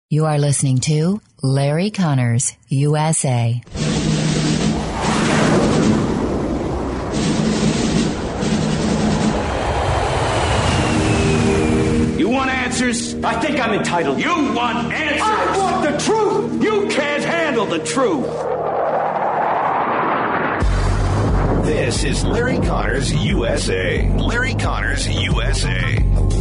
You are listening to Larry Connors, USA. You want answers? I think I'm entitled. You want answers? I want the truth! You can't handle the truth. This is Larry Connors, USA. Larry Connors, USA.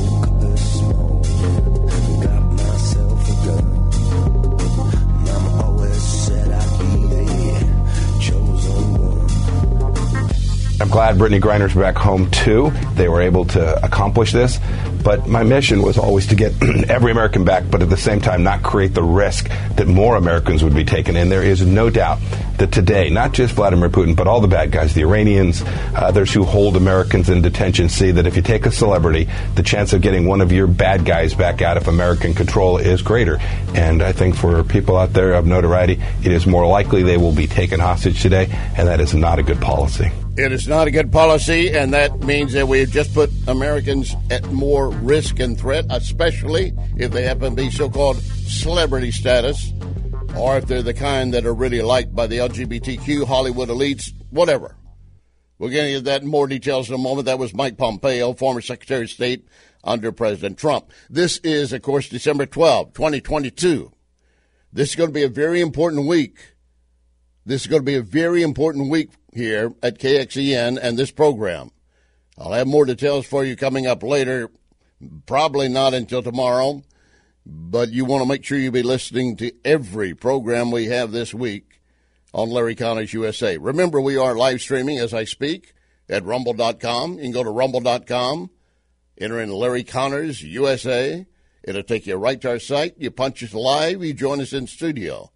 I'm glad Brittany Griner's back home, too. They were able to accomplish this. But my mission was always to get every American back, but at the same time not create the risk that more Americans would be taken. And there is no doubt that today, not just Vladimir Putin, but all the bad guys, the Iranians, others who hold Americans in detention, see that if you take a celebrity, the chance of getting one of your bad guys back out of American control is greater. And I think for people out there of notoriety, it is more likely they will be taken hostage today, and that is not a good policy. It is not a good policy, and that means that we've just put Americans at more risk and threat, especially if they happen to be so-called celebrity status, or if they're the kind that are really liked by the LGBTQ, Hollywood elites, whatever. We're going to get that in more details in a moment. That was Mike Pompeo, former Secretary of State under President Trump. This is, of course, December 12, 2022. This is going to be a very important week. This is going to be a very important week here at KXEN and this program. I'll have more details for you coming up later, probably not until tomorrow, but you want to make sure you be listening to every program we have this week on Larry Connors USA. Remember, we are live streaming as I speak at rumble.com. You can go to rumble.com, enter in Larry Connors USA. It'll take you right to our site. You punch us live, you join us in studio.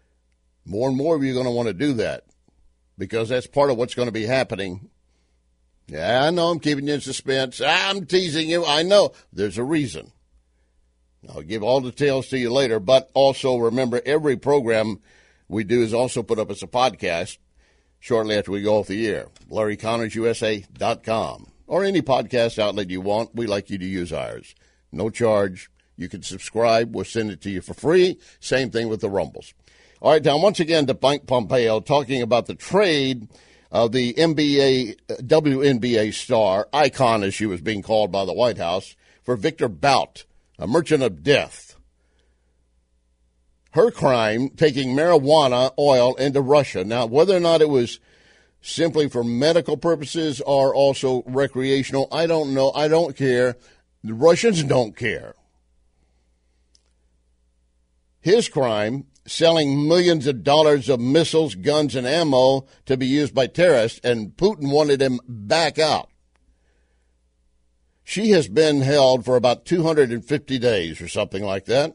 More and more of you are going to want to do that because that's part of what's going to be happening. Yeah, I know I'm keeping you in suspense. I'm teasing you. I know. There's a reason. I'll give all details to you later, but also remember every program we do is also put up as a podcast shortly after we go off the air. LarryConnorsUSA.com or any podcast outlet you want. We like you to use ours. No charge. You can subscribe. We'll send it to you for free. Same thing with the Rumbles. All right, now, once again, to Mike Pompeo talking about the trade of the WNBA star, icon as she was being called by the White House, for Victor Bout, a merchant of death. Her crime, taking marijuana oil into Russia. Now, whether or not it was simply for medical purposes or also recreational, I don't know. I don't care. The Russians don't care. His crime, selling millions of dollars of missiles, guns, and ammo to be used by terrorists, and Putin wanted him back out. She has been held for about 250 days or something like that.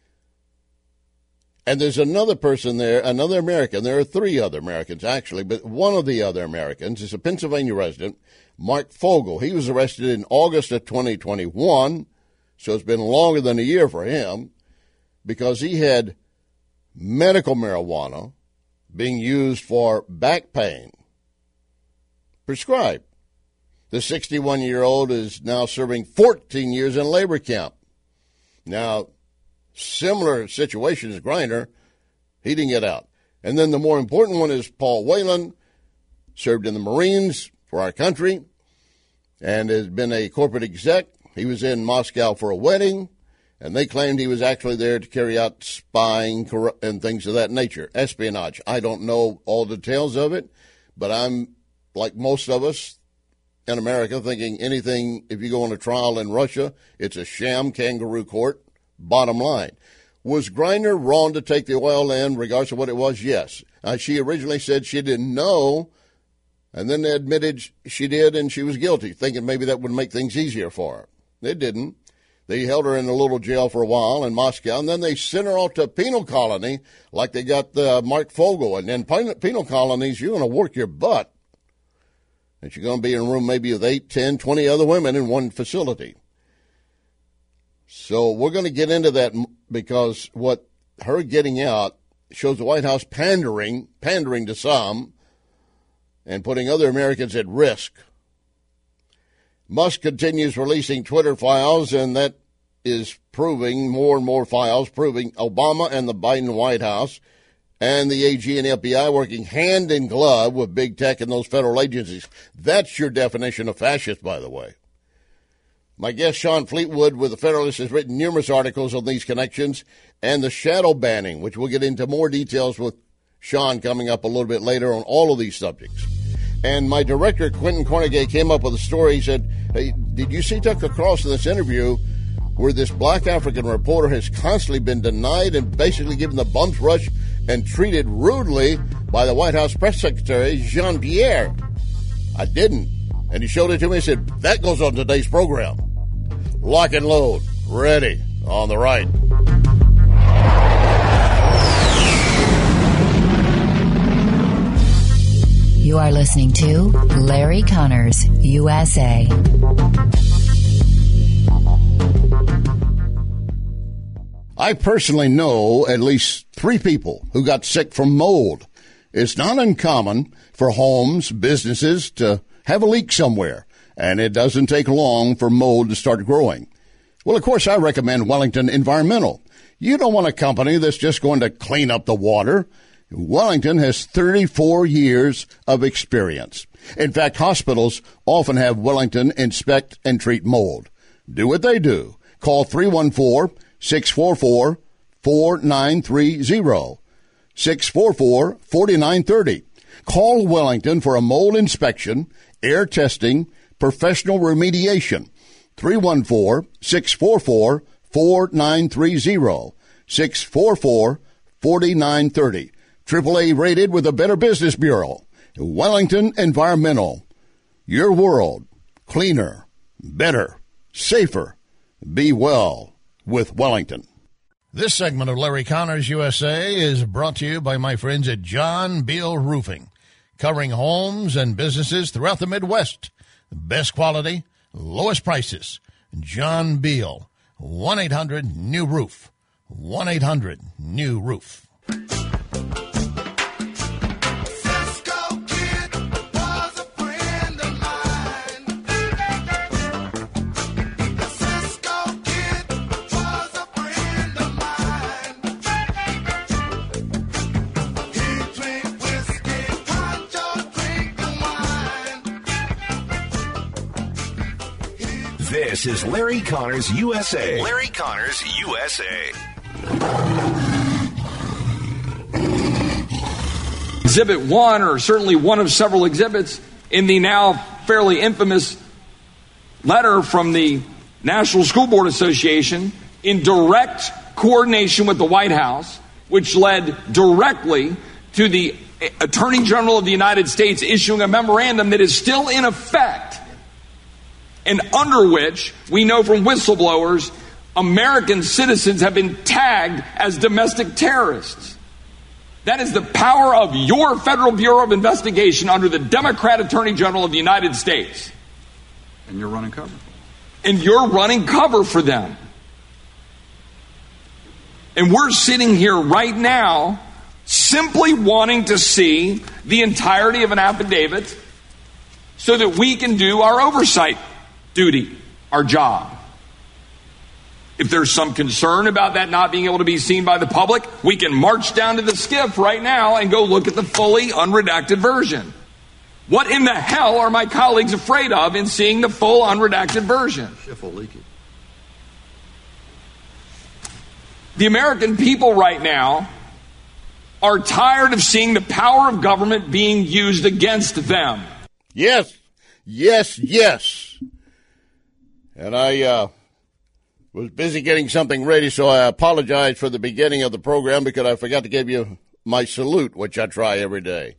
And there's another person there, another American. There are three other Americans, actually, but one of the other Americans is a Pennsylvania resident, Mark Fogel. He was arrested in August of 2021, so it's been longer than a year for him, because he had medical marijuana being used for back pain, prescribed. The 61-year-old is now serving 14 years in labor camp. Now, similar situation as Griner, he didn't get out. And then the more important one is Paul Whelan, served in the Marines for our country, and has been a corporate exec. He was in Moscow for a wedding, and they claimed he was actually there to carry out spying and things of that nature, espionage. I don't know all details of it, but I'm, like most of us in America, thinking anything, if you go on a trial in Russia, it's a sham kangaroo court, bottom line. Was Griner wrong to take the oil in, regardless of what it was? Yes. She originally said she didn't know, and then they admitted she did and she was guilty, thinking maybe that would make things easier for her. It didn't. They held her in a little jail for a while in Moscow, and then they sent her off to a penal colony like they got Mark Fogel. And in penal colonies, you're going to work your butt. And you're going to be in a room maybe with 8, 10, 20 other women in one facility. So we're going to get into that because what her getting out shows the White House pandering to some and putting other Americans at risk. Musk continues releasing Twitter files, and that is proving more and more files, proving Obama and the Biden White House and the AG and FBI working hand in glove with big tech and those federal agencies. That's your definition of fascist, by the way. My guest, Sean Fleetwood, with the Federalist, has written numerous articles on these connections and the shadow banning, which we'll get into more details with Sean coming up a little bit later on all of these subjects. And my director, Quentin Cornegay, came up with a story. He said, hey, did you see Tucker Carlson in this interview where this black African reporter has constantly been denied and basically given the bumps rush and treated rudely by the White House press secretary, Jean-Pierre? I didn't. And he showed it to me and said, that goes on today's program. Lock and load. Ready. On the right. You are listening to Larry Connors, USA. I personally know at least 3 people who got sick from mold. It's not uncommon for homes, businesses to have a leak somewhere, and it doesn't take long for mold to start growing. Well, of course, I recommend Wellington Environmental. You don't want a company that's just going to clean up the water. Wellington has 34 years of experience. In fact, hospitals often have Wellington inspect and treat mold. Do what they do. Call 314-644-4930. 644-4930. Call Wellington for a mold inspection, air testing, professional remediation. 314-644-4930. 644-4930. AAA rated with the Better Business Bureau. Wellington Environmental. Your world. Cleaner. Better. Safer. Be well with Wellington. This segment of Larry Connors USA is brought to you by my friends at John Beal Roofing, covering homes and businesses throughout the Midwest. Best quality, lowest prices. John Beal, 1-800-NEW-ROOF. 1-800-NEW-ROOF. This is Larry Connors USA. Larry Connors USA. Exhibit 1, or certainly one of several exhibits, in the now fairly infamous letter from the National School Board Association in direct coordination with the White House, which led directly to the Attorney General of the United States issuing a memorandum that is still in effect, and under which we know from whistleblowers American citizens have been tagged as domestic terrorists. That is the power of your Federal Bureau of Investigation under the Democrat Attorney General of the United States. And you're running cover. And you're running cover for them. And we're sitting here right now simply wanting to see the entirety of an affidavit so that we can do our oversight duty, our job. If there's some concern about that not being able to be seen by the public, we can march down to the SCIF right now and go look at the fully unredacted version. What in the hell are my colleagues afraid of in seeing the full unredacted version? SCIF will leak it. The American people right now are tired of seeing the power of government being used against them. Yes, yes, yes. And I was busy getting something ready, so I apologize for the beginning of the program because I forgot to give you my salute, which I try every day.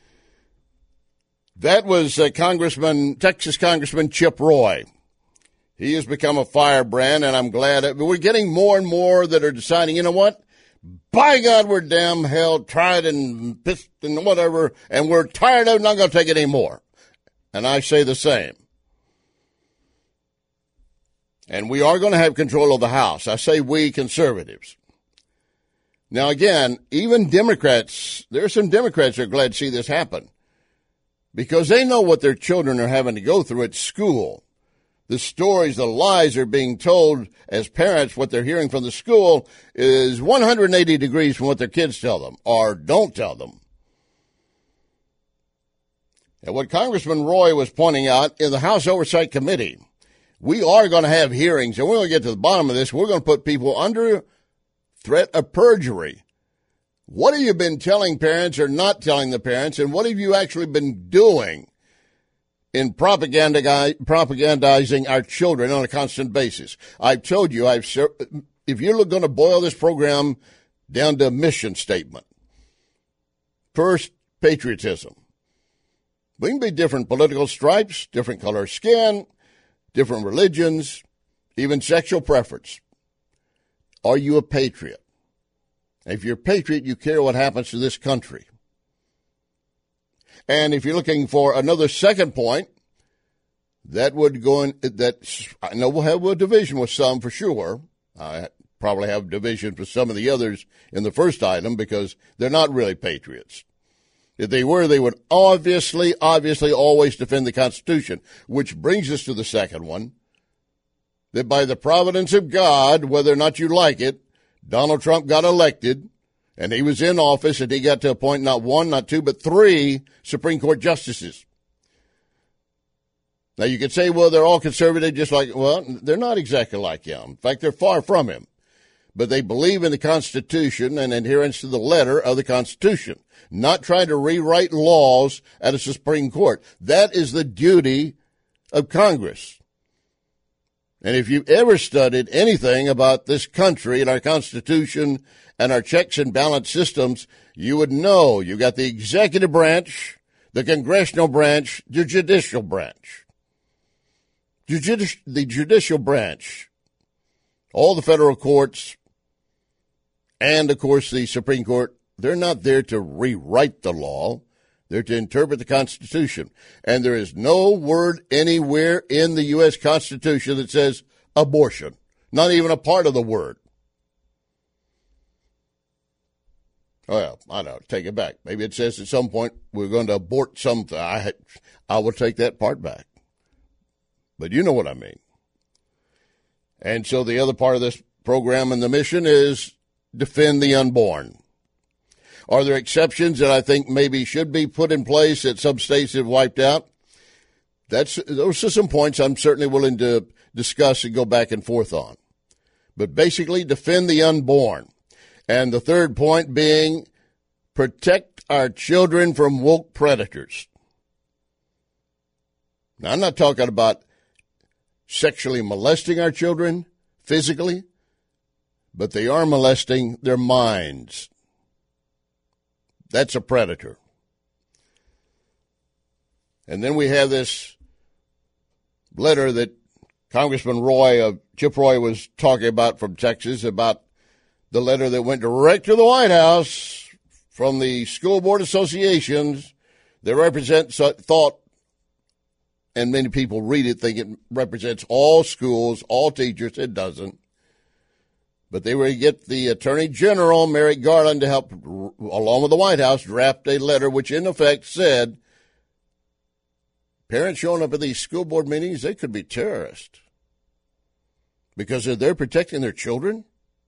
That was Texas Congressman Chip Roy. He has become a firebrand, and I'm glad. We're getting more and more that are deciding, you know what? By God, we're damn hell tried and pissed and whatever, and we're tired of it, not going to take it anymore. And I say the same. And we are going to have control of the House. I say we conservatives. Now, again, even Democrats, there are some Democrats that are glad to see this happen because they know what their children are having to go through at school. The stories, the lies are being told as parents. What they're hearing from the school is 180 degrees from what their kids tell them or don't tell them. And what Congressman Roy was pointing out in the House Oversight Committee, we are going to have hearings, and we're going to get to the bottom of this. We're going to put people under threat of perjury. What have you been telling parents or not telling the parents, and what have you actually been doing in propagandizing our children on a constant basis? I've told you, if you're going to boil this program down to a mission statement, first, patriotism. We can be different political stripes, different color of skin, different religions, even sexual preference. Are you a patriot? If you're a patriot, you care what happens to this country. And if you're looking for another second point, that would go in, I know we'll have a division with some for sure. I probably have division with some of the others in the first item because they're not really patriots. If they were, they would obviously always defend the Constitution, which brings us to the second one, that by the providence of God, whether or not you like it, Donald Trump got elected, and he was in office, and he got to appoint not one, not two, but 3 Supreme Court justices. Now, you could say, well, they're all conservative, just like, well, they're not exactly like him. In fact, they're far from him. But they believe in the Constitution and adherence to the letter of the Constitution, not trying to rewrite laws at a Supreme Court. That is the duty of Congress. And if you've ever studied anything about this country and our Constitution and our checks and balance systems, you would know you got the executive branch, the congressional branch, the judicial branch. The judicial branch, all the federal courts, and, of course, the Supreme Court, they're not there to rewrite the law. They're to interpret the Constitution. And there is no word anywhere in the U.S. Constitution that says abortion, not even a part of the word. Well, I don't know, take it back. Maybe it says at some point we're going to abort something. I will take that part back. But you know what I mean. And so the other part of this program and the mission is defend the unborn. Are there exceptions that I think maybe should be put in place that some states have wiped out? Those are some points I'm certainly willing to discuss and go back and forth on. But basically, defend the unborn. And the third point being protect our children from woke predators. Now, I'm not talking about sexually molesting our children physically, but they are molesting their minds. That's a predator. And then we have this letter that Congressman Chip Roy was talking about from Texas, about the letter that went direct to the White House from the school board associations that represent thought, and many people read it think it represents all schools, all teachers. It doesn't. But they were to get the Attorney General, Merrick Garland, to help, along with the White House, draft a letter which, in effect, said parents showing up at these school board meetings, they could be terrorists because they're protecting their children.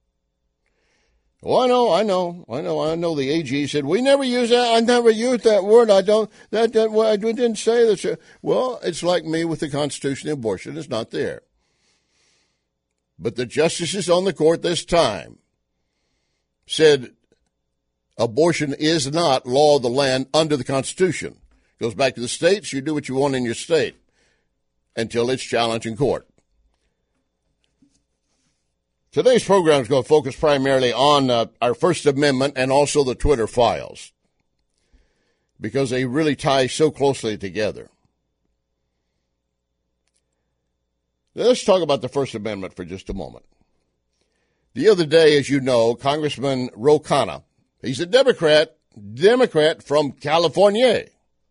Oh, I know. The AG said, we never use that. I never used that word. I didn't say that. Well, it's like me with the Constitution and abortion. It's not there. But the justices on the court this time said abortion is not law of the land under the Constitution. It goes back to the states. You do what you want in your state until it's challenged in court. Today's program is going to focus primarily on our First Amendment and also the Twitter files because they really tie so closely together. Let's talk about the First Amendment for just a moment. The other day, as you know, Congressman Ro Khanna, he's a Democrat from California.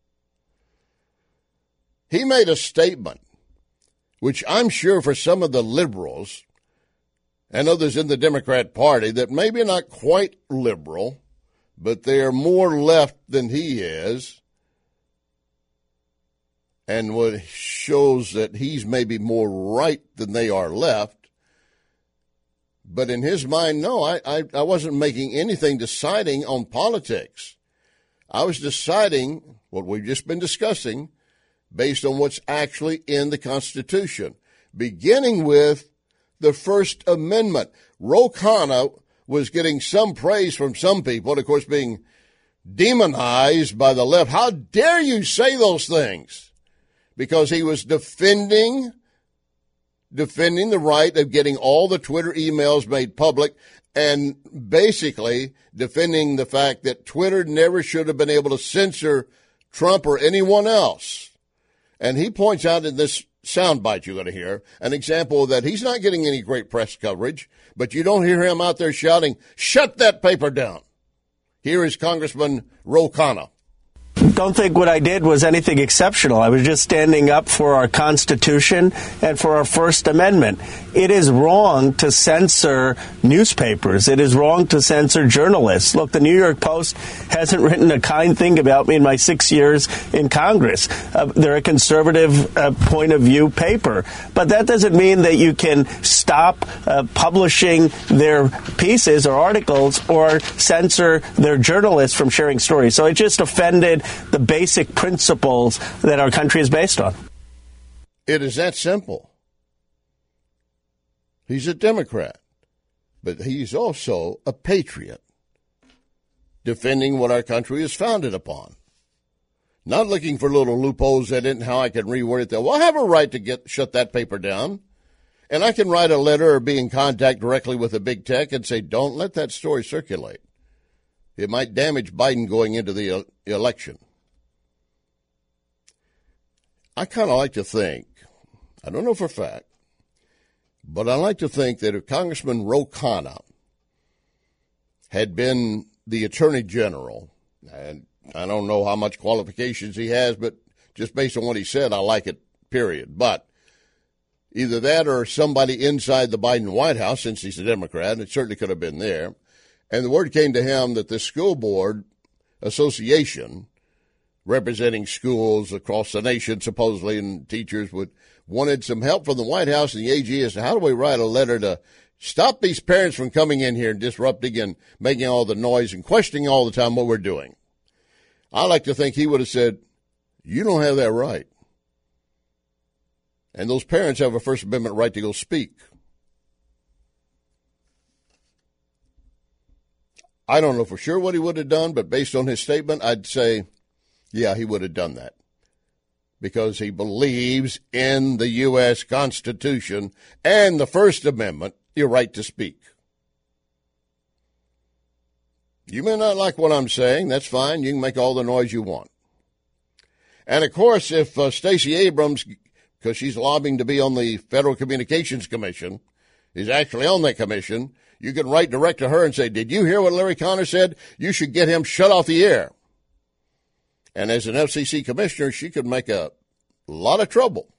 He made a statement, which I'm sure for some of the liberals and others in the Democrat Party that maybe not quite liberal, but they are more left than he is, and what shows that he's maybe more right than they are left. But in his mind, no, I wasn't making anything deciding on politics. I was deciding what we've just been discussing based on what's actually in the Constitution, beginning with the First Amendment. Ro Khanna was getting some praise from some people, and of course being demonized by the left. How dare you say those things? Because he was defending the right of getting all the Twitter emails made public and basically defending the fact that Twitter never should have been able to censor Trump or anyone else. And he points out in this soundbite you're going to hear an example that he's not getting any great press coverage, but you don't hear him out there shouting, "Shut that paper down." Here is Congressman Ro Khanna. Don't think what I did was anything exceptional. I was just standing up for our Constitution and for our First Amendment. It is wrong to censor newspapers. It is wrong to censor journalists. Look, the New York Post hasn't written a kind thing about me in my 6 years in Congress. They're a conservative point of view paper. But that doesn't mean that you can stop publishing their pieces or articles or censor their journalists from sharing stories. So it just offended the basic principles that our country is based on. It is that simple. He's a Democrat, but he's also a patriot, defending what our country is founded upon. Not looking for little loopholes in it and how I can reword it there. Well, I have a right to shut that paper down, and I can write a letter or be in contact directly with a big tech and say, don't let that story circulate. It might damage Biden going into the election. I kind of like to think, I don't know for a fact, but I like to think that if Congressman Ro Khanna had been the Attorney General, and I don't know how much qualifications he has, but just based on what he said, I like it, period. But either that or somebody inside the Biden White House, since he's a Democrat, it certainly could have been there. And the word came to him that the school board association, representing schools across the nation, supposedly, and teachers wanted some help from the White House and the AG as to how do we write a letter to stop these parents from coming in here and disrupting and making all the noise and questioning all the time what we're doing. I like to think he would have said, you don't have that right. And those parents have a First Amendment right to go speak. I don't know for sure what he would have done, but based on his statement, I'd say, yeah, he would have done that because he believes in the U.S. Constitution and the First Amendment, your right to speak. You may not like what I'm saying. That's fine. You can make all the noise you want. And, of course, if Stacey Abrams, because she's lobbying to be on the Federal Communications Commission, is actually on that commission, you can write direct to her and say, did you hear what Larry Connor said? You should get him shut off the air. And as an FCC commissioner, she could make a lot of trouble.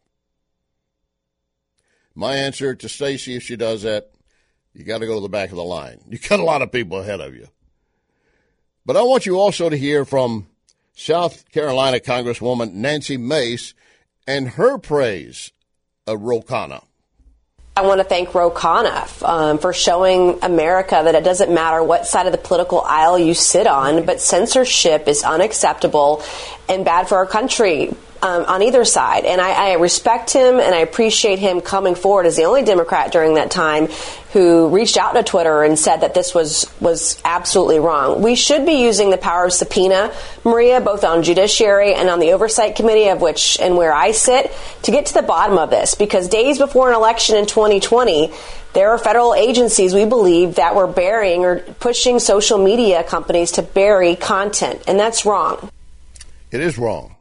My answer to Stacey, if she does that, you got to go to the back of the line. You got a lot of people ahead of you. But I want you also to hear from South Carolina Congresswoman Nancy Mace and her praise of Ro Khanna. I want to thank Ro Khanna for showing America that it doesn't matter what side of the political aisle you sit on, but censorship is unacceptable and bad for our country on either side. And I respect him and I appreciate him coming forward as the only Democrat during that time who reached out to Twitter and said that this was absolutely wrong. We should be using the power of subpoena, Maria, both on Judiciary and on the Oversight Committee, of which and where I sit, to get to the bottom of this. Because days before an election in 2020, there are federal agencies, we believe, that were burying or pushing social media companies to bury content. And that's wrong. It is wrong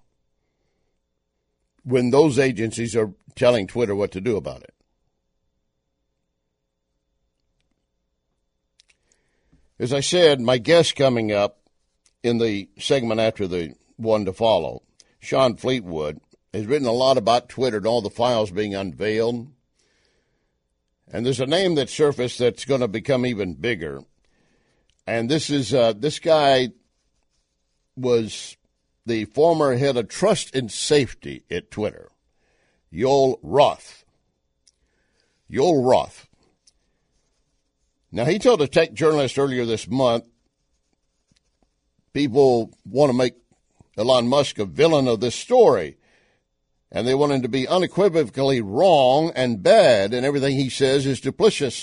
when those agencies are telling Twitter what to do about it. As I said, my guest coming up in the segment after the one to follow, Sean Fleetwood, has written a lot about Twitter and all the files being unveiled. And there's a name that surfaced that's going to become even bigger. And this is this guy was the former head of trust and safety at Twitter, Yoel Roth. Yoel Roth. Now, he told a tech journalist earlier this month, people want to make Elon Musk a villain of this story, and they want him to be unequivocally wrong and bad, and everything he says is duplicitous.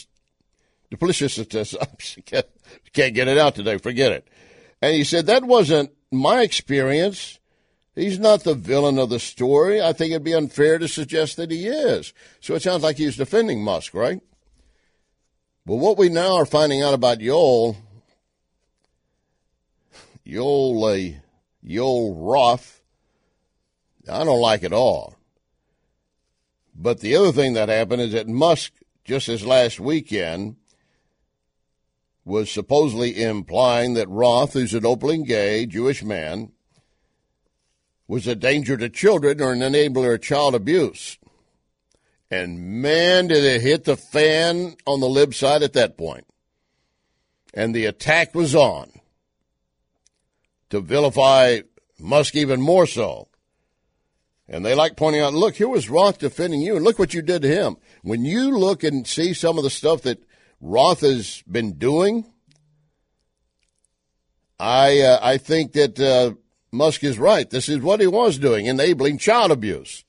Can't get it out today, forget it. And he said, that wasn't my experience. He's not the villain of the story. I think it'd be unfair to suggest that he is. So it sounds like he's defending Musk, right? Well, what we now are finding out about Yoel Roth, I don't like it all. But the other thing that happened is that Musk, just this last weekend, was supposedly implying that Roth, who's an openly gay Jewish man, was a danger to children or an enabler of child abuse. And man, did it hit the fan on the lib side at that point. And the attack was on to vilify Musk even more so. And they like pointing out, look, here was Roth defending you, and look what you did to him. When you look and see some of the stuff that Roth has been doing, I think that Musk is right. This is what he was doing, enabling child abuse.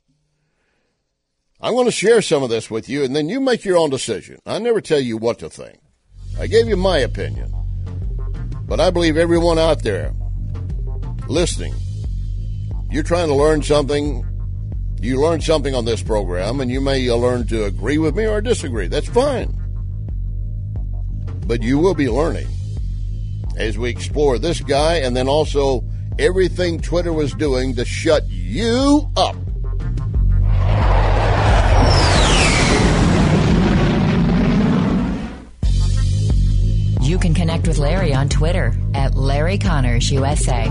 I'm going to share some of this with you, and then you make your own decision. I never tell you what to think. I gave you my opinion. But I believe everyone out there listening, you're trying to learn something. You learn something on this program, and you may learn to agree with me or disagree. That's fine. But you will be learning as we explore this guy and then also everything Twitter was doing to shut you up. You can connect with Larry on Twitter at Larry Connors USA.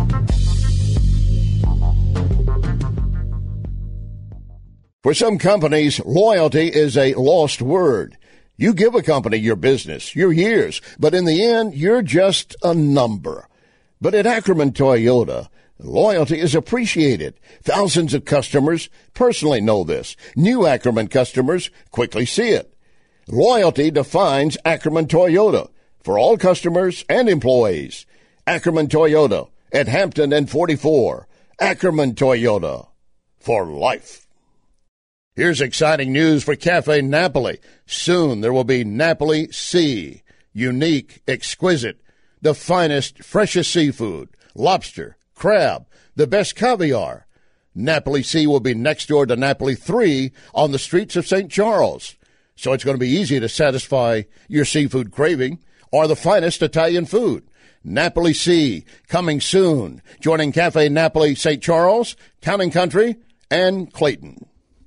For some companies, loyalty is a lost word. You give a company your business, your years, but in the end, you're just a number. But at Ackerman Toyota, loyalty is appreciated. Thousands of customers personally know this. New Ackerman customers quickly see it. Loyalty defines Ackerman Toyota for all customers and employees. Ackerman Toyota at Hampton and 44. Ackerman Toyota for life. Here's exciting news for Cafe Napoli. Soon there will be Napoli Sea. Unique, exquisite, the finest, freshest seafood, lobster, crab, the best caviar. Napoli Sea will be next door to Napoli 3 on the streets of St. Charles. So it's going to be easy to satisfy your seafood craving or the finest Italian food. Napoli Sea, coming soon, joining Cafe Napoli St. Charles, Town and Country, and Clayton.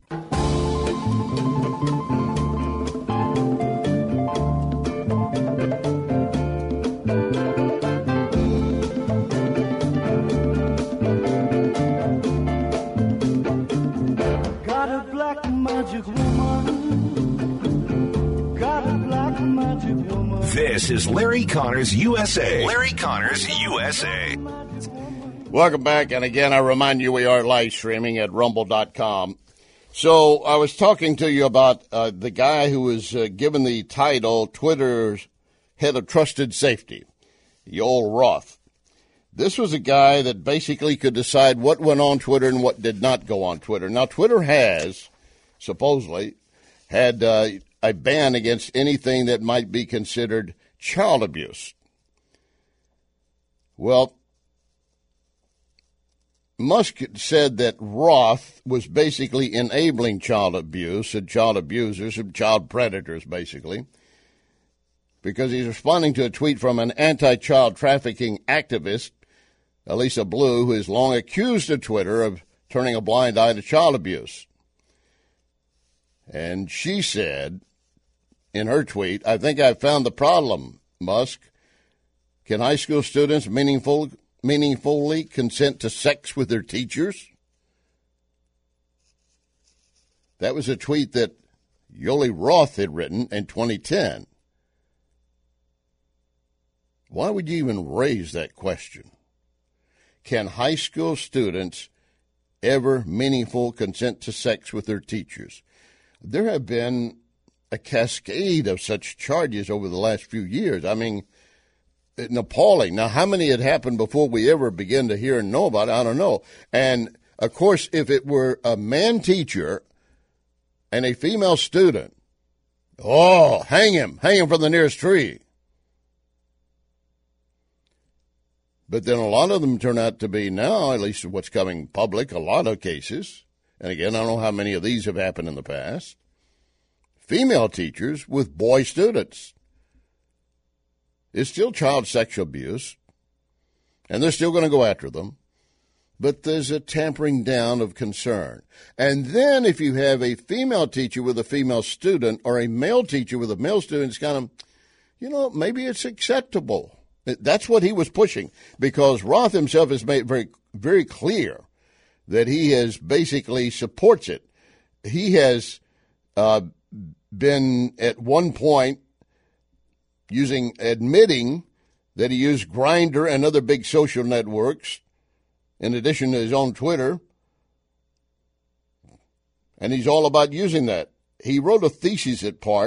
This is Larry Connors USA. Larry Connors USA. Welcome back. And again, I remind you we are live streaming at rumble.com. So I was talking to you about the guy who was given the title Twitter's head of trusted safety, Yoel Roth. This was a guy that basically could decide what went on Twitter and what did not go on Twitter. Now, Twitter has supposedly had a ban against anything that might be considered child abuse. Well, Musk said that Roth was basically enabling child abuse and child abusers and child predators, basically, because he's responding to a tweet from an anti-child trafficking activist, Elisa Blue, who has long accused of Twitter of turning a blind eye to child abuse. And she said in her tweet, I think I've found the problem, Musk. Can high school students meaningfully consent to sex with their teachers? That was a tweet that Yoel Roth had written in 2010. Why would you even raise that question? can high school students ever meaningful consent to sex with their teachers? There have been a cascade of such charges over the last few years. I mean, appalling. Now, how many had happened before we ever began to hear and know about it? I don't know. And, of course, if it were a man teacher and a female student, hang him from the nearest tree. But then a lot of them turn out to be now, at least what's coming public, a lot of cases, and again, I don't know how many of these have happened in the past, female teachers with boy students. It's still child sexual abuse, and they're still going to go after them, but there's a tampering down of concern. And then if you have a female teacher with a female student or a male teacher with a male student, it's kind of, maybe it's acceptable. That's what he was pushing, because Roth himself has made very, very clear that he has basically supports it. He has been at one point admitting that he used Grindr and other big social networks in addition to his own Twitter, and he's all about using that. He wrote a thesis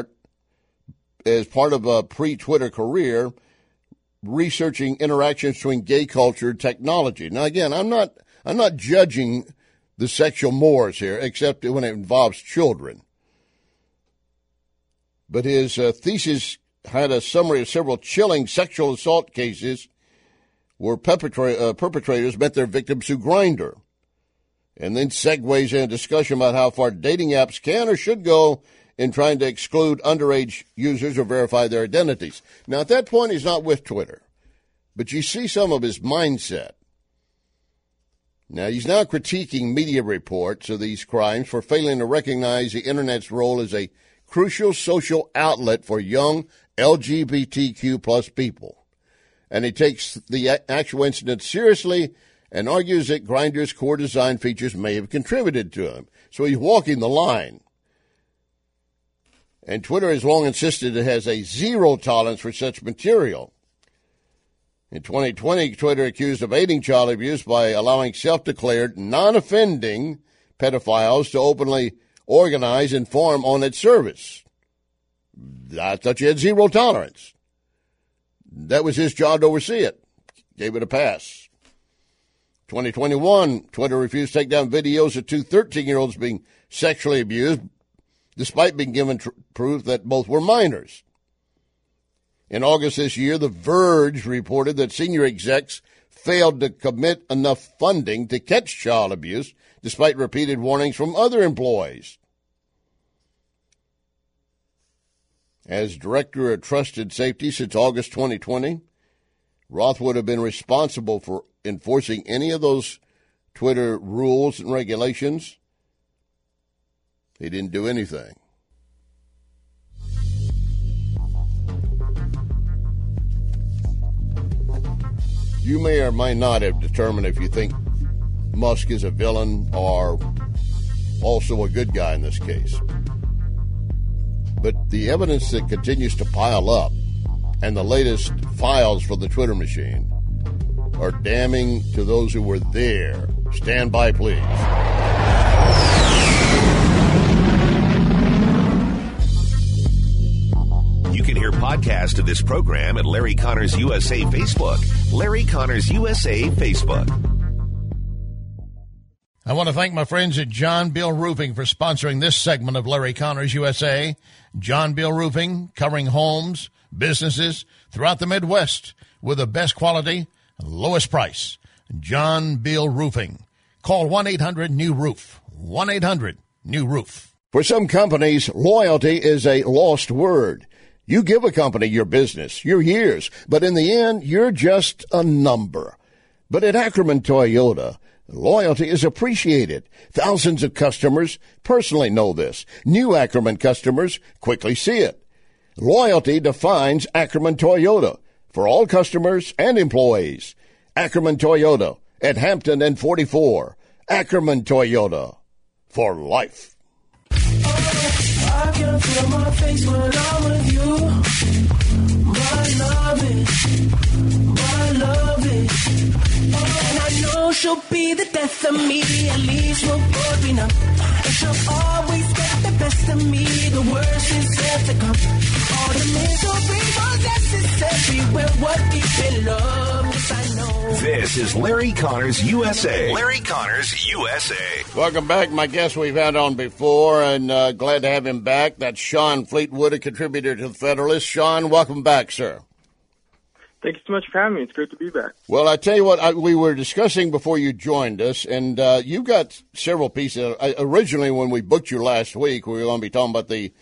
as part of a pre-Twitter career, researching interactions between gay culture and technology. Now, again, I'm not judging the sexual mores here, except when it involves children. But his thesis had a summary of several chilling sexual assault cases where perpetrators met their victims through Grindr, and then segues in a discussion about how far dating apps can or should go in trying to exclude underage users or verify their identities. Now, at that point, he's not with Twitter, but you see some of his mindset. Now, he's now critiquing media reports of these crimes for failing to recognize the Internet's role as a crucial social outlet for young LGBTQ plus people. And he takes the actual incident seriously and argues that Grindr's core design features may have contributed to him. So he's walking the line. And Twitter has long insisted it has a zero tolerance for such material. In 2020, Twitter accused of aiding child abuse by allowing self-declared, non-offending pedophiles to openly organize and form on its service. I thought you had zero tolerance. That was his job to oversee it. Gave it a pass. 2021, Twitter refused to take down videos of two 13-year-olds being sexually abused, despite being given proof that both were minors. In August this year, The Verge reported that senior execs failed to commit enough funding to catch child abuse, despite repeated warnings from other employees. As Director of Trusted Safety since August 2020, Roth would have been responsible for enforcing any of those Twitter rules and regulations. He didn't do anything. You may or may not have determined if you think Musk is a villain or also a good guy in this case. But the evidence that continues to pile up and the latest files for the Twitter machine are damning to those who were there. Stand by, please. You can hear podcasts of this program at Larry Connors USA Facebook. Larry Connors USA Facebook. I want to thank my friends at John Bill Roofing for sponsoring this segment of Larry Connors USA. John Bill Roofing, covering homes, businesses throughout the Midwest with the best quality, lowest price. John Bill Roofing. Call 1-800-NEW-ROOF. 1-800-NEW-ROOF. For some companies, loyalty is a lost word. You give a company your business, your years, but in the end, you're just a number. But at Ackerman Toyota, loyalty is appreciated. Thousands of customers personally know this. New Ackerman customers quickly see it. Loyalty defines Ackerman Toyota for all customers and employees. Ackerman Toyota at Hampton and 44. Ackerman Toyota for life. I can feel my face when I'm with you. My love it. And I know she'll be the death of me. At least we'll both be numb. And she'll always get the best of me. The worst is yet to come. All the misery was necessary. We'll work deep in love. Yes, I know. This is Larry Connors USA. Larry Connors USA. Welcome back. My guest we've had on before, and glad to have him back. That's Sean Fleetwood, a contributor to the Federalist. Sean, welcome back, sir. Thank you so much for having me. It's great to be back. Well, I tell you what, we were discussing before you joined us, and you've got several pieces. Originally, when we booked you last week, we were going to be talking about the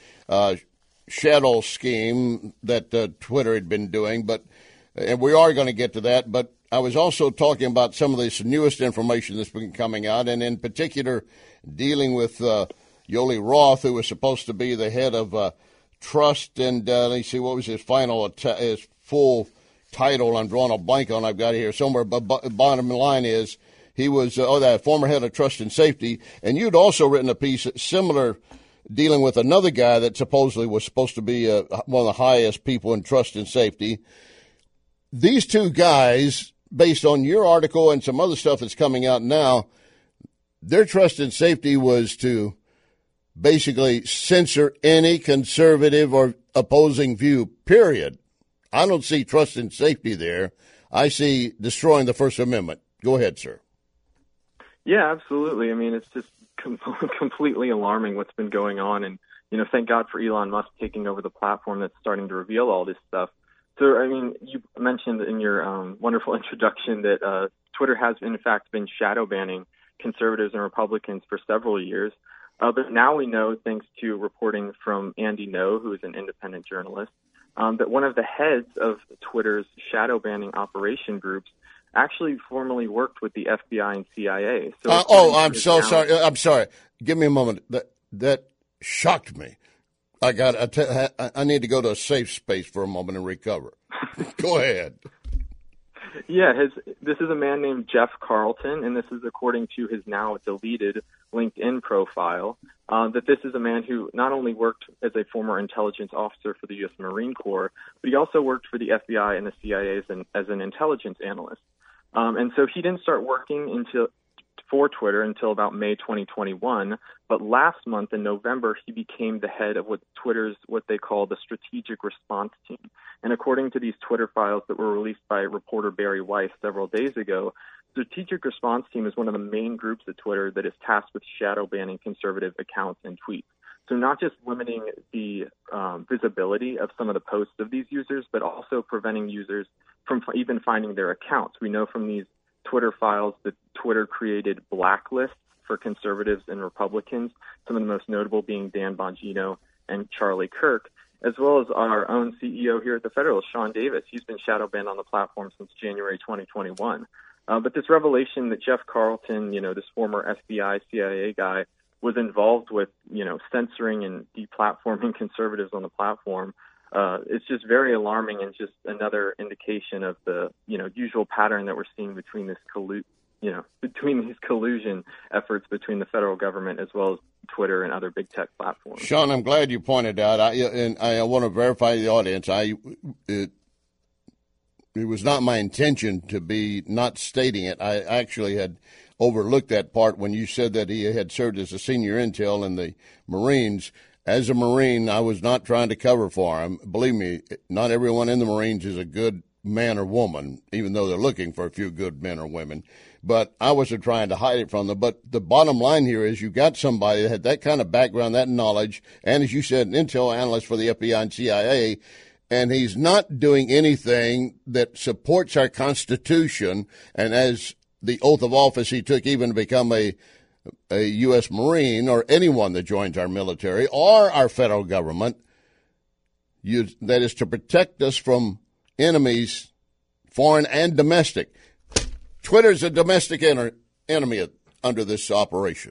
shadow scheme that Twitter had been doing, and we are going to get to that. But I was also talking about some of this newest information that's been coming out, and in particular, dealing with Yoli Roth, who was supposed to be the head of Trust, and let me see, what was his his full title? I'm drawing a blank on. I've got it here somewhere. But bottom line is he was the former head of Trust and Safety, and you'd also written a piece similar, dealing with another guy that supposedly was supposed to be one of the highest people in Trust and Safety. These two guys, based on your article and some other stuff that's coming out now, their Trust and Safety was to basically censor any conservative or opposing view, period. I don't see Trust and Safety there. I see destroying the First Amendment. Go ahead, sir. Yeah, absolutely. I mean, it's just completely alarming what's been going on. And, thank God for Elon Musk taking over the platform that's starting to reveal all this stuff. So, I mean, you mentioned in your wonderful introduction that Twitter has, in fact, been shadow banning conservatives and Republicans for several years. But now we know, thanks to reporting from Andy Ngo, who is an independent journalist, that one of the heads of Twitter's shadow banning operation groups actually formerly worked with the FBI and CIA. So I'm so sorry. I'm sorry. Give me a moment. That shocked me. I need to go to a safe space for a moment and recover. Go ahead. Yeah, this is a man named Jeff Carlton, and this is according to his now deleted LinkedIn profile, that this is a man who not only worked as a former intelligence officer for the U.S. Marine Corps, but he also worked for the FBI and the CIA as an intelligence analyst. And so he didn't start working for Twitter until about May 2021, but last month in November, he became the head of what they call the Strategic Response Team. And according to these Twitter files that were released by reporter Barry Weiss several days ago, Strategic Response Team is one of the main groups at Twitter that is tasked with shadow banning conservative accounts and tweets. So not just limiting the visibility of some of the posts of these users, but also preventing users from even finding their accounts. We know from these Twitter files that Twitter created blacklists for conservatives and Republicans, some of the most notable being Dan Bongino and Charlie Kirk, as well as our own CEO here at the Federalist, Sean Davis. He's been shadow banned on the platform since January 2021. But this revelation that Jeff Carlton, this former FBI, CIA guy, was involved with, censoring and deplatforming conservatives on the platform, it's just very alarming and just another indication of the, usual pattern that we're seeing between this between these collusion efforts between the federal government as well as Twitter and other big tech platforms. Sean, I'm glad you pointed out, and I want to verify the audience. It was not my intention to be not stating it. I actually had overlooked that part when you said that he had served as a senior intel in the Marines. As a Marine, I was not trying to cover for him. Believe me, not everyone in the Marines is a good man or woman, even though they're looking for a few good men or women. But I wasn't trying to hide it from them. But the bottom line here is you got somebody that had that kind of background, that knowledge, and as you said, an intel analyst for the FBI and CIA, and he's not doing anything that supports our Constitution. And as the oath of office he took even to become a U.S. Marine or anyone that joins our military or our federal government, that is to protect us from enemies, foreign and domestic. Twitter's a domestic enemy under this operation.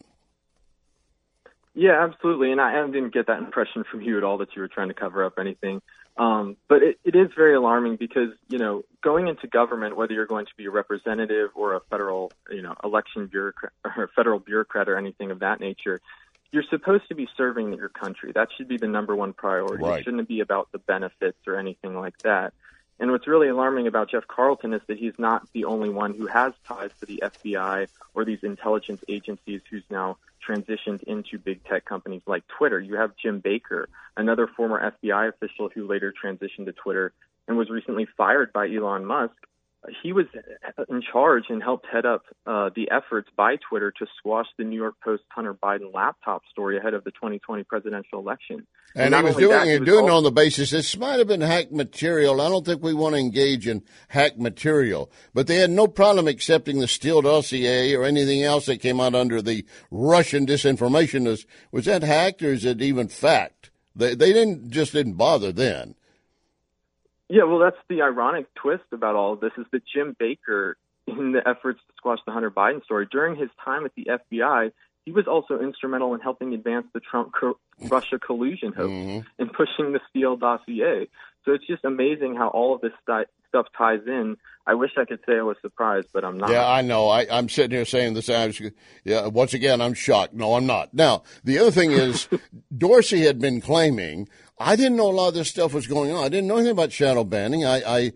Yeah, absolutely. And I didn't get that impression from you at all that you were trying to cover up anything. But it is very alarming because, going into government, whether you're going to be a representative or a federal, election bureaucrat or federal bureaucrat or anything of that nature, you're supposed to be serving your country. That should be the number one priority. Right. It shouldn't be about the benefits or anything like that. And what's really alarming about Jeff Carlton is that he's not the only one who has ties to the FBI or these intelligence agencies who's now transitioned into big tech companies like Twitter. You have Jim Baker, another former FBI official who later transitioned to Twitter and was recently fired by Elon Musk. He was in charge and helped head up the efforts by Twitter to squash the New York Post Hunter Biden laptop story ahead of the 2020 presidential election. And he was doing it on the basis this might have been hacked material. I don't think we want to engage in hacked material. But they had no problem accepting the Steele dossier or anything else that came out under the Russian disinformation. Was that hacked or is it even fact? They didn't bother then. Yeah, well, that's the ironic twist about all of this is that Jim Baker, in the efforts to squash the Hunter Biden story, during his time at the FBI, he was also instrumental in helping advance the Trump-Russia collusion hoax and pushing the Steele dossier. So it's just amazing how all of this stuff ties in. I wish I could say I was surprised, but I'm not. Yeah, I know. I'm sitting here saying this. Once again, I'm shocked. No, I'm not. Now, the other thing is Dorsey had been claiming, I didn't know a lot of this stuff was going on. I didn't know anything about shadow banning. I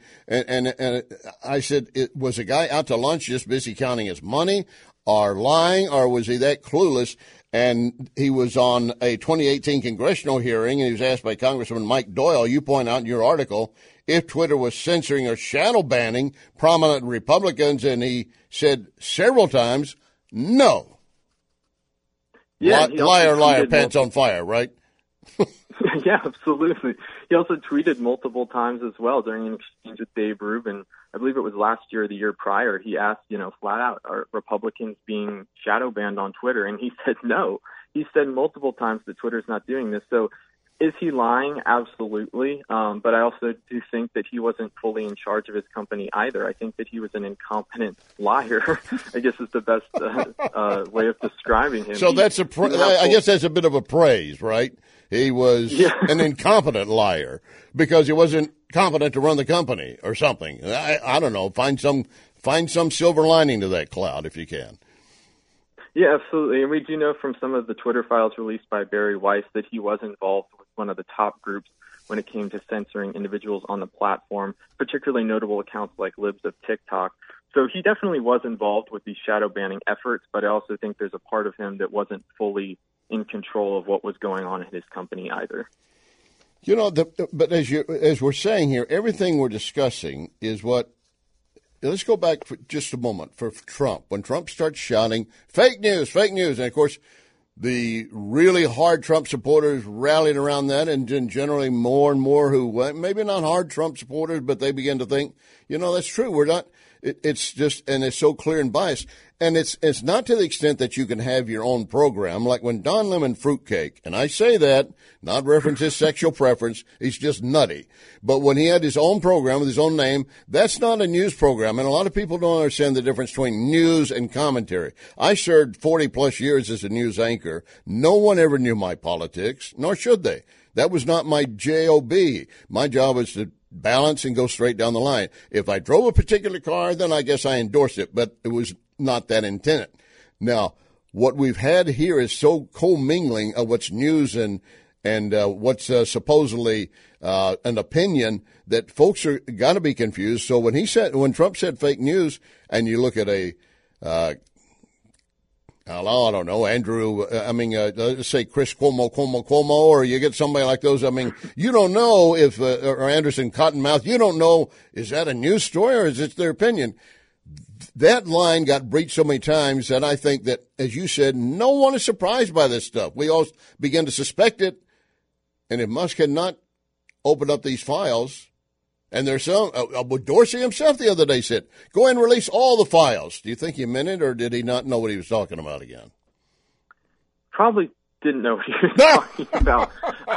said, was a guy out to lunch just busy counting his money or lying, or was he that clueless? And he was on a 2018 congressional hearing, and he was asked by Congressman Mike Doyle, you point out in your article, if Twitter was censoring or shadow banning prominent Republicans, and he said several times, no. Yeah, liar, pants on fire, right? Yeah, absolutely. He also tweeted multiple times as well during an exchange with Dave Rubin. I believe it was last year or the year prior. He asked, flat out, are Republicans being shadow banned on Twitter? And he said no. He said multiple times that Twitter's not doing this. So is he lying? Absolutely. But I also do think that he wasn't fully in charge of his company either. I think that he was an incompetent liar, I guess is the best way of describing him. So that's I guess that's a bit of a praise, right? He was an incompetent liar because he wasn't competent to run the company or something. I don't know. Find some silver lining to that cloud if you can. Yeah, absolutely. And we do know from some of the Twitter files released by Barry Weiss that he was involved with one of the top groups when it came to censoring individuals on the platform, particularly notable accounts like Libs of TikTok. So he definitely was involved with these shadow banning efforts, but I also think there's a part of him that wasn't fully in control of what was going on in his company either. But as we're saying here, everything we're discussing is what. Let's go back for just a moment for Trump. When Trump starts shouting fake news, and of course the really hard Trump supporters rallied around that, and then generally more and more who maybe not hard Trump supporters, but they begin to think, that's true. We're not. It's just, and it's so clear and biased. And it's not to the extent that you can have your own program, like when Don Lemon Fruitcake, and I say that, not reference his sexual preference, he's just nutty. But when he had his own program with his own name, that's not a news program. And a lot of people don't understand the difference between news and commentary. I served 40 plus years as a news anchor. No one ever knew my politics, nor should they. That was not my job. My job was to balance and go straight down the line. If I drove a particular car, then I guess I endorsed it, but it was not that intent. Now, what we've had here is so commingling of what's news and what's supposedly an opinion that folks are going to be confused. So when Trump said fake news, and you look at I don't know, Andrew, let's say Chris Cuomo, or you get somebody like those. You don't know if, or Anderson Cottonmouth, you don't know, is that a news story or is it their opinion? That line got breached so many times that I think that, as you said, no one is surprised by this stuff. We all begin to suspect it. And if Musk had not opened up these files, and there's some, Dorsey himself the other day said, go ahead and release all the files. Do you think he meant it, or did he not know what he was talking about again? Probably didn't know what he was talking about.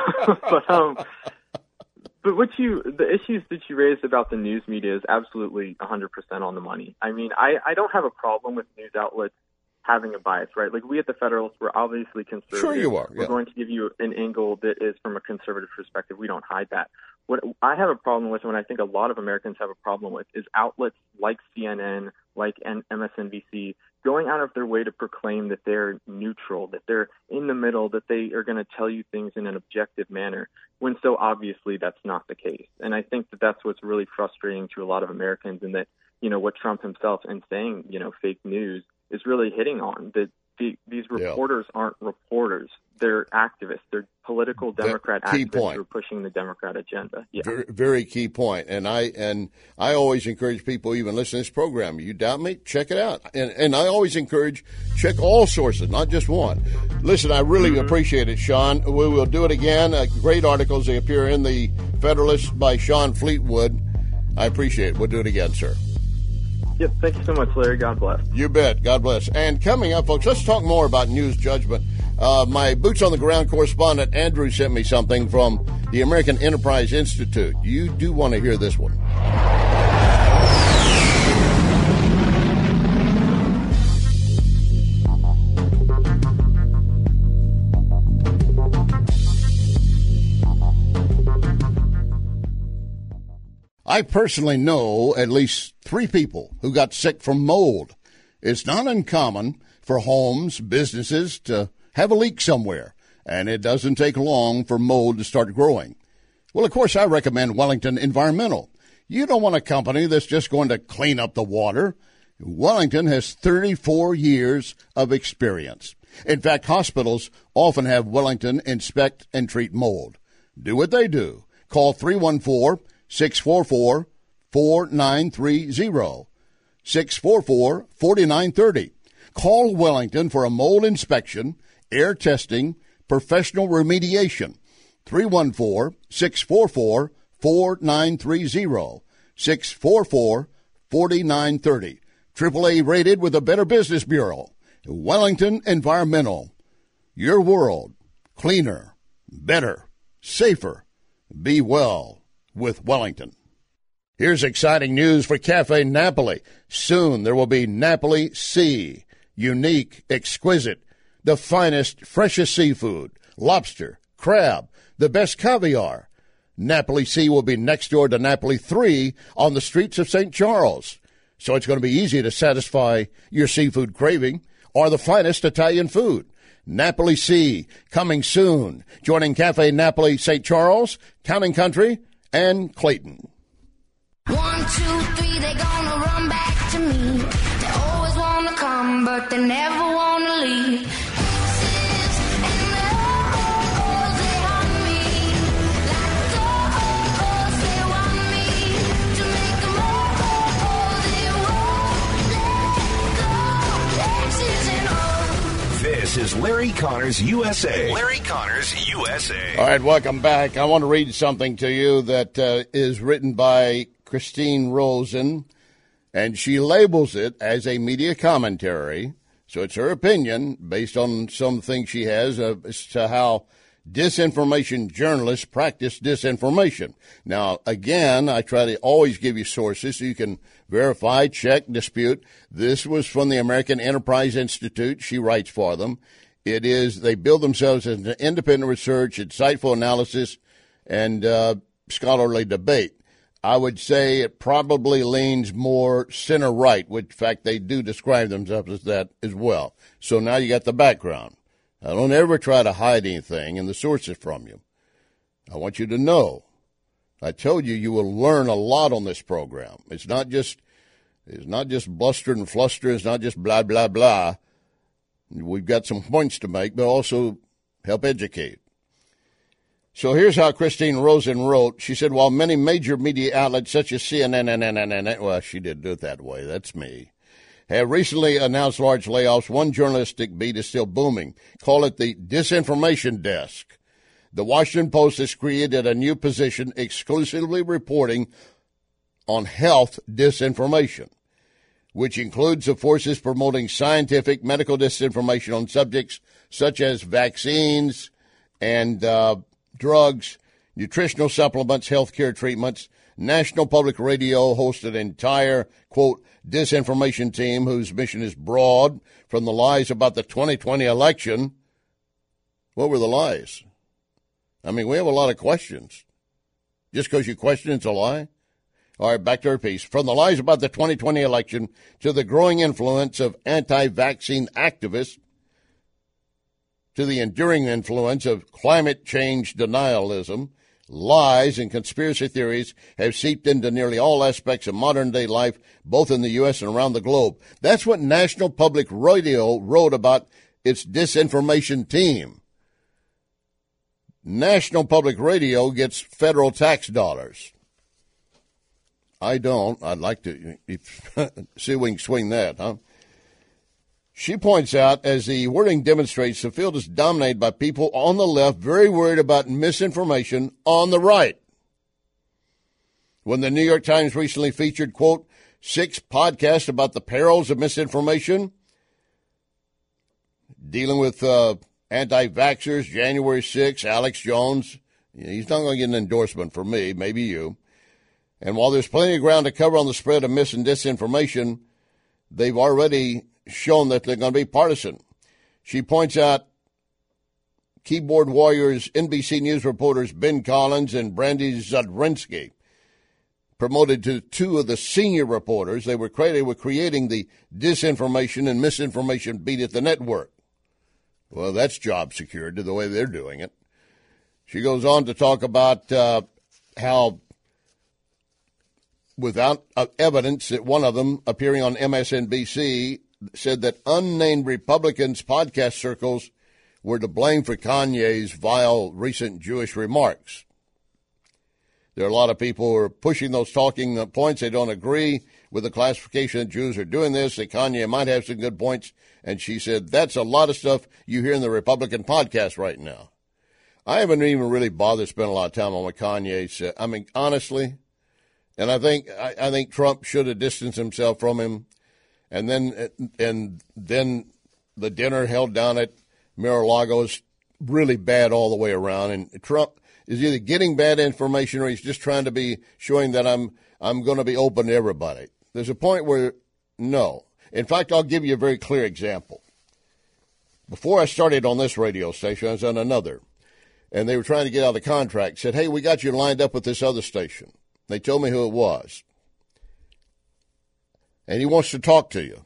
But the issues that you raised about the news media is absolutely 100% on the money. I don't have a problem with news outlets having a bias, right? Like we at the Federalist, we're obviously conservative. Sure you are. Yeah. We're going to give you an angle that is from a conservative perspective. We don't hide that. What I have a problem with, and I think a lot of Americans have a problem with, is outlets like CNN, like MSNBC, going out of their way to proclaim that they're neutral, that they're in the middle, that they are going to tell you things in an objective manner, when so obviously that's not the case. And I think that that's what's really frustrating to a lot of Americans, and that, what Trump himself in saying, fake news is really hitting on, that these reporters aren't reporters. They're activists. They're political Democrat activists who are pushing the Democrat agenda. Yeah. Very, very key point. And I always encourage people, even listen to this program. You doubt me? Check it out. And I always encourage, check all sources, not just one. Listen, I really appreciate it, Sean. We will do it again. Great articles. They appear in the Federalist by Sean Fleetwood. I appreciate it. We'll do it again, sir. Yep, thank you so much, Larry. God bless. You bet. God bless. And coming up, folks, let's talk more about news judgment. My boots on the ground correspondent, Andrew, sent me something from the American Enterprise Institute. You do want to hear this one. I personally know at least 3 people who got sick from mold. It's not uncommon for homes, businesses to have a leak somewhere, and it doesn't take long for mold to start growing. Well, of course, I recommend Wellington Environmental. You don't want a company that's just going to clean up the water. Wellington has 34 years of experience. In fact, hospitals often have Wellington inspect and treat mold. Do what they do. Call 314-644-4930, 644-4930. Call Wellington for a mold inspection, air testing, professional remediation, 314-644-4930, 644-4930. AAA rated with a Better Business Bureau. Wellington Environmental. Your world, cleaner, better, safer. Be well with Wellington. Here's exciting news for Cafe Napoli. Soon there will be Napoli Sea. Unique, exquisite, the finest, freshest seafood, lobster, crab, the best caviar. Napoli Sea will be next door to Napoli 3 on the streets of St. Charles. So it's going to be easy to satisfy your seafood craving or the finest Italian food. Napoli Sea, coming soon, joining Cafe Napoli St. Charles, Town and Country, and Clayton. 1, 2, 3, they're gonna run back to me. They always wanna come, but they never wanna leave. Exes and those, they haunt me. Like those, they want me to make them all. They won't let go. Exes and all. This is Larry Connors USA. Larry Connors USA. All right, welcome back. I want to read something to you that is written by Christine Rosen, and she labels it as a media commentary. So it's her opinion based on some things she has as to how disinformation journalists practice disinformation. Now, again, I try to always give you sources so you can verify, check, dispute. This was from the American Enterprise Institute. She writes for them. It is, they build themselves as an independent research, insightful analysis, and scholarly debate. I would say it probably leans more center-right, which, in fact, they do describe themselves as that as well. So now you got the background. I don't ever try to hide anything in the sources from you. I want you to know. I told you you will learn a lot on this program. It's not just bluster and fluster. It's not just blah, blah, blah. We've got some points to make, but also help educate. So here's how Christine Rosen wrote. She said, while many major media outlets such as CNN, well, she didn't do it that way. That's me. Have recently announced large layoffs, one journalistic beat is still booming. Call it the disinformation desk. The Washington Post has created a new position exclusively reporting on health disinformation, which includes the forces promoting scientific medical disinformation on subjects such as vaccines and drugs, nutritional supplements, healthcare treatments. National Public Radio hosts an entire, quote, disinformation team whose mission is broad, from the lies about the 2020 election. What were the lies? I mean, we have a lot of questions. Just because you question it's a lie? All right, back to her piece. From the lies about the 2020 election to the growing influence of anti-vaccine activists to the enduring influence of climate change denialism, lies and conspiracy theories have seeped into nearly all aspects of modern-day life, both in the U.S. and around the globe. That's what National Public Radio wrote about its disinformation team. National Public Radio gets federal tax dollars. I don't. I'd like to see if we can swing that, huh? She points out, as the wording demonstrates, the field is dominated by people on the left very worried about misinformation on the right. When the New York Times recently featured, quote, 6 podcasts about the perils of misinformation, dealing with anti-vaxxers, January 6, Alex Jones, he's not going to get an endorsement from me, maybe you. And while there's plenty of ground to cover on the spread of mis and disinformation, they've already shown that they're going to be partisan. She points out keyboard warriors, NBC News reporters Ben Collins and Brandy Zadrinsky, promoted to 2 of the senior reporters. They were creating the disinformation and misinformation beat at the network. Well, that's job secured to the way they're doing it. She goes on to talk about how, without evidence, that one of them, appearing on MSNBC, said that unnamed Republicans' podcast circles were to blame for Kanye's vile recent Jewish remarks. There are a lot of people who are pushing those talking points. They don't agree with the classification that Jews are doing this, that Kanye might have some good points. And she said, that's a lot of stuff you hear in the Republican podcast right now. I haven't even really bothered to spend a lot of time on what Kanye said. I mean, honestly, and I think Trump should have distanced himself from him. And then the dinner held down at Mar-a-Lago is really bad all the way around. And Trump is either getting bad information or he's just trying to be showing that I'm going to be open to everybody. There's a point where, no. In fact, I'll give you a very clear example. Before I started on this radio station, I was on another. And they were trying to get out of the contract. Said, hey, we got you lined up with this other station. They told me who it was. And he wants to talk to you.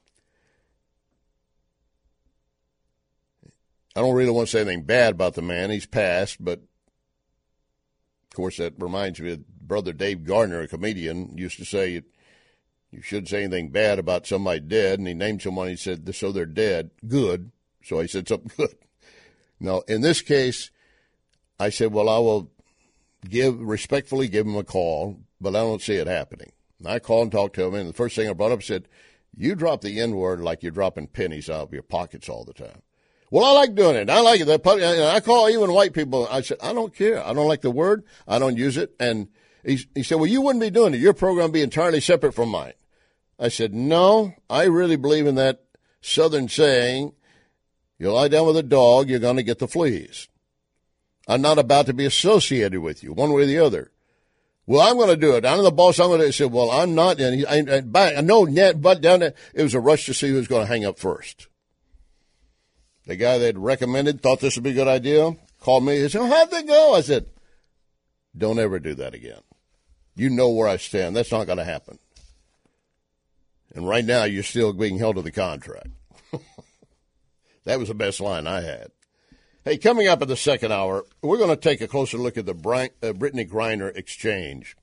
I don't really want to say anything bad about the man. He's passed, but, of course, that reminds me of Brother Dave Gardner, a comedian, used to say you shouldn't say anything bad about somebody dead, and he named someone, he said, so they're dead. Good. So I said something good. Now, in this case, I said, well, I will respectfully give him a call, but I don't see it happening. And I called and talked to him, and the first thing I brought up said, you drop the N-word like you're dropping pennies out of your pockets all the time. Well, I like doing it. I like it. I call even white people. I said, I don't care. I don't like the word. I don't use it. And he said, well, you wouldn't be doing it. Your program would be entirely separate from mine. I said, no, I really believe in that Southern saying, you lie down with a dog, you're going to get the fleas. I'm not about to be associated with you, one way or the other. Well, I'm going to do it. I'm the boss. I'm going to. I said, well, I'm not. And I know, but down there, it was a rush to see who was going to hang up first. The guy that recommended thought this would be a good idea, called me. He said, how'd they go? I said, don't ever do that again. You know where I stand. That's not going to happen. And right now, you're still being held to the contract. That was the best line I had. Hey, coming up in the second hour, we're going to take a closer look at the Brittany Griner exchange.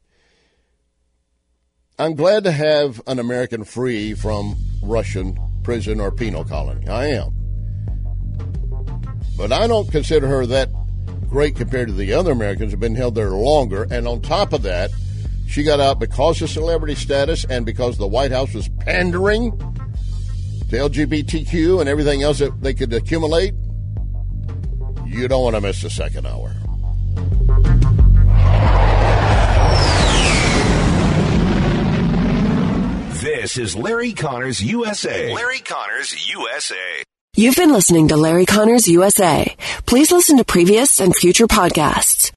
I'm glad to have an American free from Russian prison or penal colony. I am. But I don't consider her that great compared to the other Americans who have been held there longer. And on top of that, she got out because of celebrity status and because the White House was pandering to LGBTQ and everything else that they could accumulate. You don't want to miss the second hour. This is Larry Connors USA. Larry Connors USA. You've been listening to Larry Connors USA. Please listen to previous and future podcasts